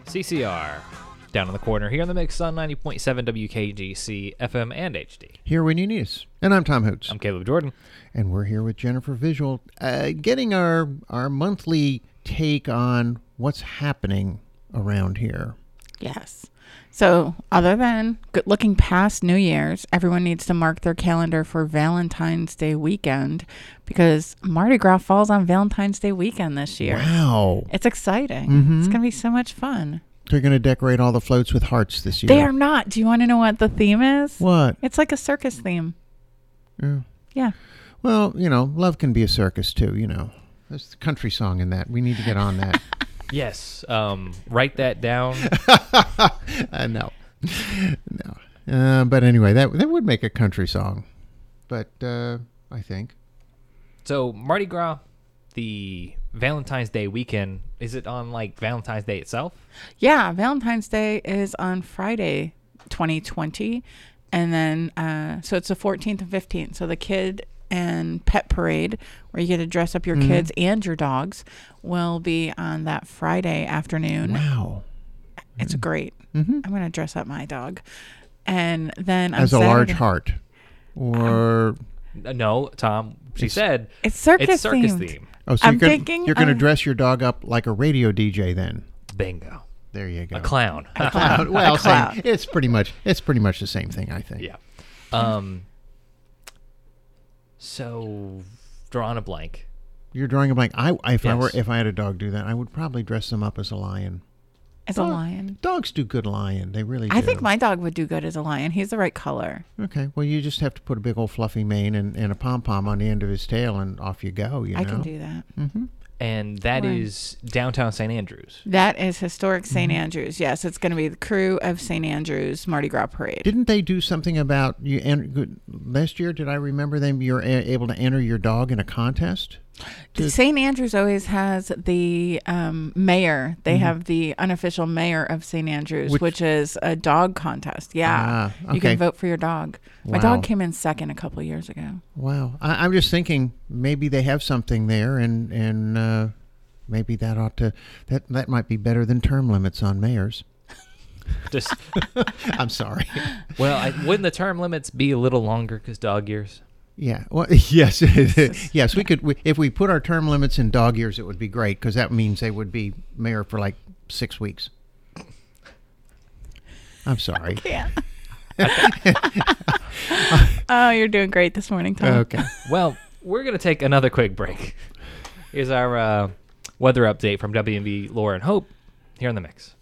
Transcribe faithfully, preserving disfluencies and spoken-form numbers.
C C R. Down in the corner here in the mix on ninety point seven W K G C F M and H D. Here when you need us. And I'm Tom Hoots. I'm Caleb Jordan. And we're here with Jennifer Visual, uh, getting our, our monthly take on what's happening around here. Yes. So other than good looking past New Year's, everyone needs to mark their calendar for Valentine's Day weekend because Mardi Gras falls on Valentine's Day weekend this year. Wow. It's exciting. Mm-hmm. It's going to be so much fun. They're going to decorate all the floats with hearts this year. They are not. Do you want to know what the theme is? What? It's like a circus theme. Yeah. Yeah. Well, you know, love can be a circus too, you know. There's a country song in that. We need to get on that. Yes. Um, write that down. uh, no. No. Uh, but anyway, that that would make a country song. But uh, I think. So Mardi Gras, the Valentine's Day weekend, is it on like Valentine's Day itself? Yeah. Valentine's Day is on Friday, twenty twenty. And then, uh, so it's the fourteenth and fifteenth. So the kid and pet parade, where you get to dress up your mm-hmm. kids and your dogs, will be on that Friday afternoon. Wow. It's great. Mm-hmm. I'm going to dress up my dog. And then on As a Saturday, large heart. Or... Um, no, Tom, she it's, said it's circus, it's circus themed. theme. Oh, so I'm you're gonna, thinking you're going to uh, dress your dog up like a radio D J then. Bingo. There you go. A clown. A clown. Well, a clown. Same, it's pretty much it's pretty much the same thing, I think. Yeah. Um. So, drawing a blank. You're drawing a blank. I if yes. I were if I had a dog do that, I would probably dress them up as a lion. As Dog, a lion. Dogs do good lion. They really do. I think my dog would do good as a lion. He's the right color. Okay. Well, you just have to put a big old fluffy mane and, and a pom-pom on the end of his tail, and off you go, you know? I can do that. Mm-hmm. And that Right. is downtown Saint Andrews. That is historic Saint Mm-hmm. Andrews. Yes, it's going to be the crew of Saint Andrews Mardi Gras Parade. Didn't they do something about you? En- last year, did I remember them? You're a- able to enter your dog in a contest. To- Saint Andrews always has the um, mayor. They Mm-hmm. have the unofficial mayor of Saint Andrews, Which- which, is a dog contest. Yeah, Ah, you okay. can vote for your dog. My Wow. dog came in second a couple years ago. Wow. I, I'm just thinking maybe they have something there, and and uh, maybe that ought to that that might be better than term limits on mayors. Just I'm sorry. well, I, wouldn't the term limits be a little longer because dog years? Yeah. Well, yes. yes. We could. We, if we put our term limits in dog years, it would be great because that means they would be mayor for like six weeks. I'm sorry. Yeah. Oh, you're doing great this morning, Tom. Okay. Well, we're gonna take another quick break. Here's our uh, weather update from W M V Laura and Hope here in the mix.